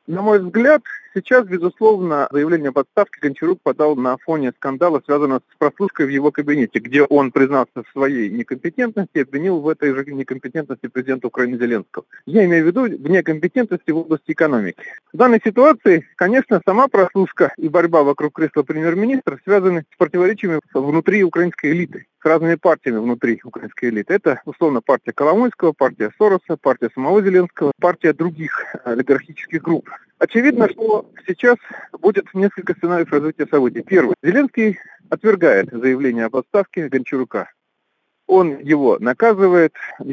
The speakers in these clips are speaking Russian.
На мой взгляд, сейчас, безусловно, заявление об отставке Гончарук подал на фоне скандала, связанного с прослушкой в его кабинете, где он признался в своей некомпетентности и обвинил в этой же некомпетентности президента Украины Зеленского. Я имею в виду в некомпетентности в области экономики. В данной ситуации, конечно, сама прослушка и борьба вокруг кресла премьер-министра связаны с противоречиями внутри украинской элиты, с разными партиями внутри украинской элиты. Это, условно, партия Коломойского, партия Сороса, партия самого Зеленского, партия других олигархических групп. Очевидно, что сейчас будет несколько сценариев развития событий. Первый. Зеленский отвергает заявление об отставке Гончарука. Он его наказывают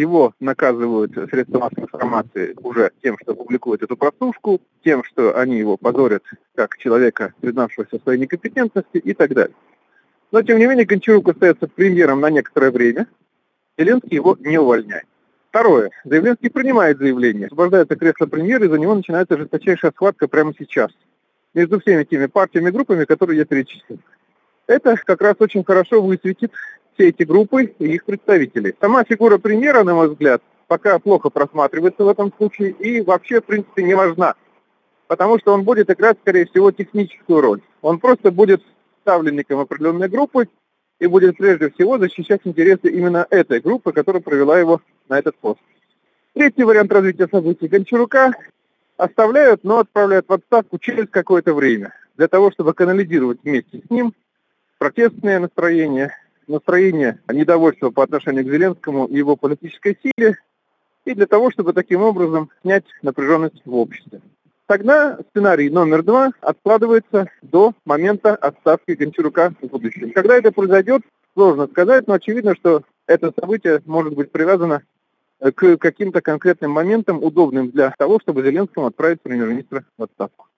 средства массовой информации уже тем, что публикуют эту прослушку, тем, что они его позорят как человека, признавшегося в своей некомпетентности и так далее. Но, тем не менее, Гончарук остается премьером на некоторое время. Зеленский его не увольняет. Второе. Зеленский принимает заявление, освобождается кресло премьера, и за него начинается жесточайшая схватка прямо сейчас. Между всеми теми партиями и группами, которые я перечислил. Это как раз очень хорошо высветит все эти группы и их представителей. Сама фигура премьера, на мой взгляд, пока плохо просматривается в этом случае и вообще, в принципе, не важна. Потому что он будет играть, скорее всего, техническую роль. Он просто будет ставленником определенной группы и будет прежде всего защищать интересы именно этой группы, которая провела его на этот пост. Третий вариант развития событий. Гончарука оставляют, но отправляют в отставку через какое-то время. Для того, чтобы канализировать вместе с ним протестные настроения, настроение недовольства по отношению к Зеленскому и его политической силе, и для того, чтобы таким образом снять напряженность в обществе. Тогда сценарий номер 2 откладывается до момента отставки Гончарука в будущем. Когда это произойдет, сложно сказать, но очевидно, что это событие может быть привязано к каким-то конкретным моментам, удобным для того, чтобы Зеленскому отправить премьер-министра в отставку.